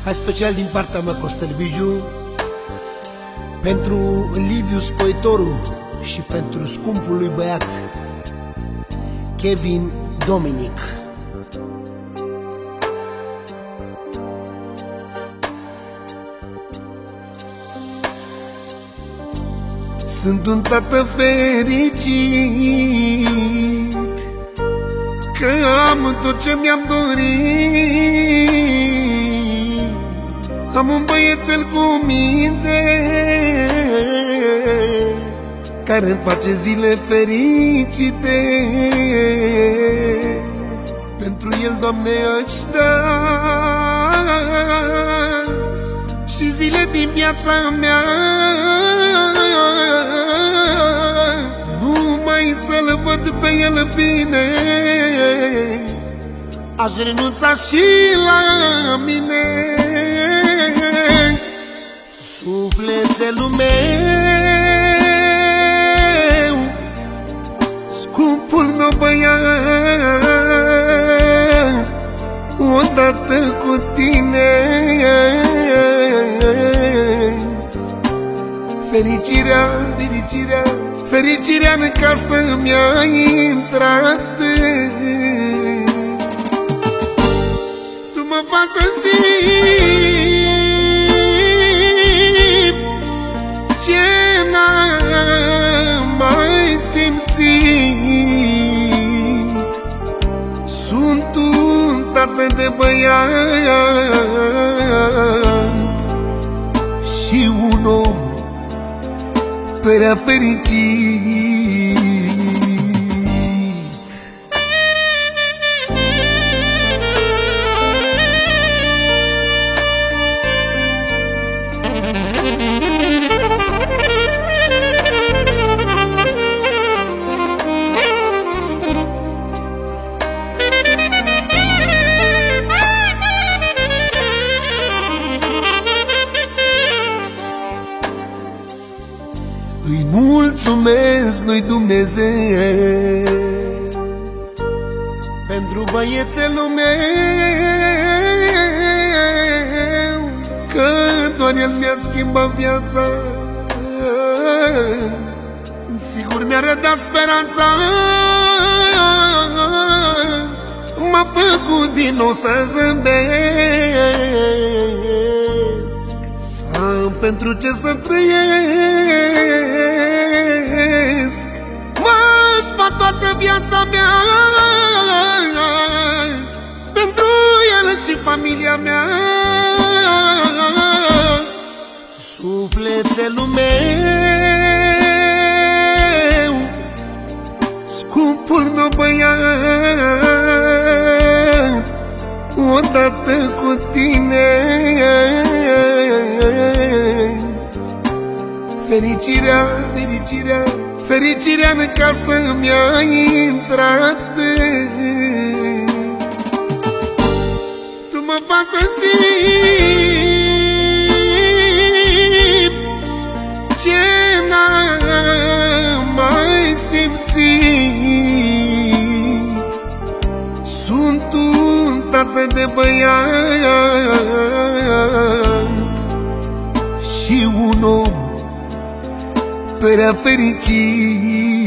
Hai special din partea mea, Costel Biju, pentru Liviu Spoitoru și pentru scumpul lui băiat Kevin Dominic. Sunt un tată fericit că am tot ce mi-am dorit. Am un băiețel cu minte care îmi face zile fericite. Pentru el, Doamne, aș da și zile din viața mea, numai să-l văd pe el bine. Aș renunța și la mine. Sufletelul meu, scumpul meu băiat, odată cu tine fericirea în casă mi-a intrat. Tu mă faci să simt ce n-am mai simțit. Sunt un tată de băiat și un om prea fericit. Îi mulțumesc lui Dumnezeu pentru băiețelul meu, că doar el mi-a schimbat viața. Sigur mi-a rădat speranța, m-a făcut din nou să zâmbesc. Să-am pentru ce să trăiesc, mă spat toată viața mea pentru el și familia mea. Sufletelul meu, scumpul meu băiat, odată cu tine fericirea în casă mi-a intrat. Tu mă faci să simt ce n-am mai simțit. Sunt un tată de băiat și un om prea fericit.